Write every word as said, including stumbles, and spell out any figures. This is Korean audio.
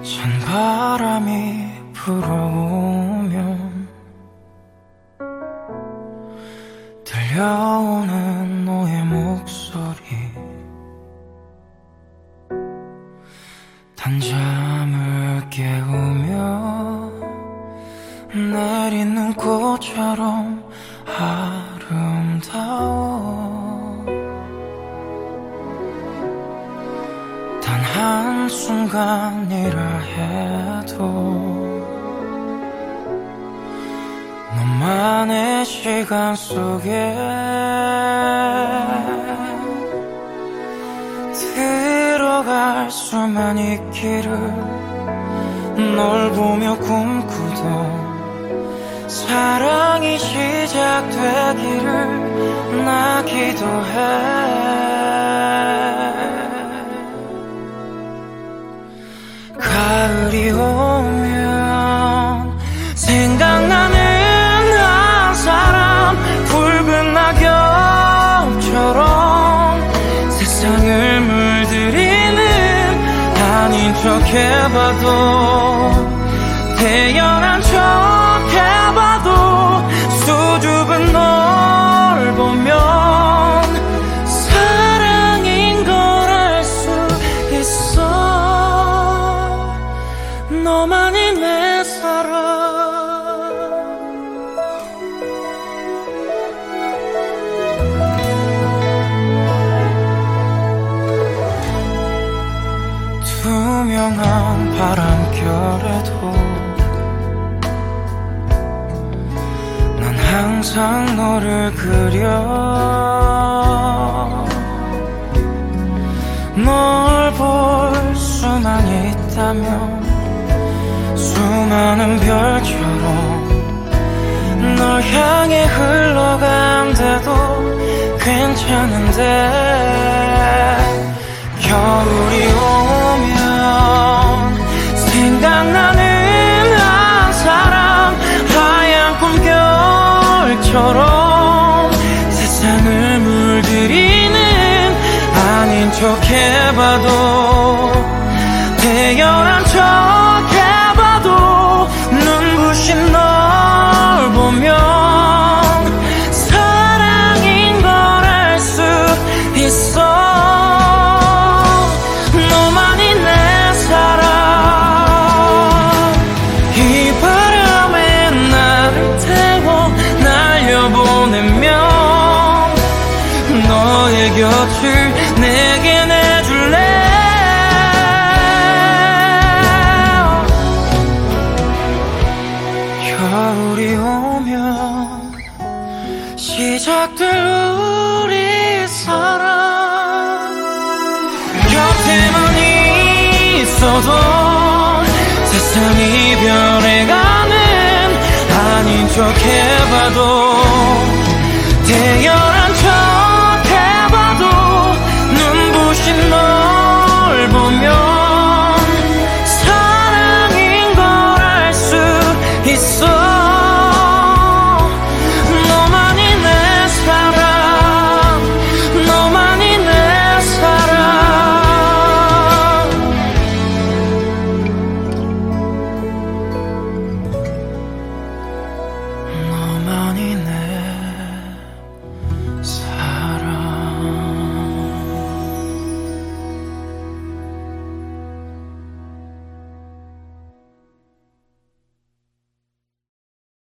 찬바람이 불어오면 들려오는 너의 목소리, 단잠을 깨우며 내리는 꽃처럼 아름다워. 단 한순간이라 해도 너만의 시간 속에 들어갈 수만 있기를 널 보며 꿈꾸던 사랑이 시작되기를 나 기도해. 가을이 오면 생각나는 한 사람, 붉은 낙엽처럼 세상을 물들이는, 아닌 척 해봐도 태연한 척 해봐도 수줍은 널 보면 사랑인 걸 알 수 있어. 너만이 내 사랑. 투명한 바람결에도 난 항상 너를 그려. 널 볼 수만 있다면 수많은 별처럼 널 향해 흘러간대도 괜찮은데, 겨울이 오면 생각나는 한 사람, 하얀 꿈결처럼 세상을 물들이는, 아닌 척 해봐도 태연한 척 해봐도 눈부신 널 보면 사랑인 걸 알 수 있어. 너만이 내 사랑. 이 바람에 나를 태워 날려보내면 너의 곁을 내게 내줄래. 겨울이 오면 시작될 우리 사랑, 곁에만 있어도 세상이 변해가는, 아닌 척 해봐도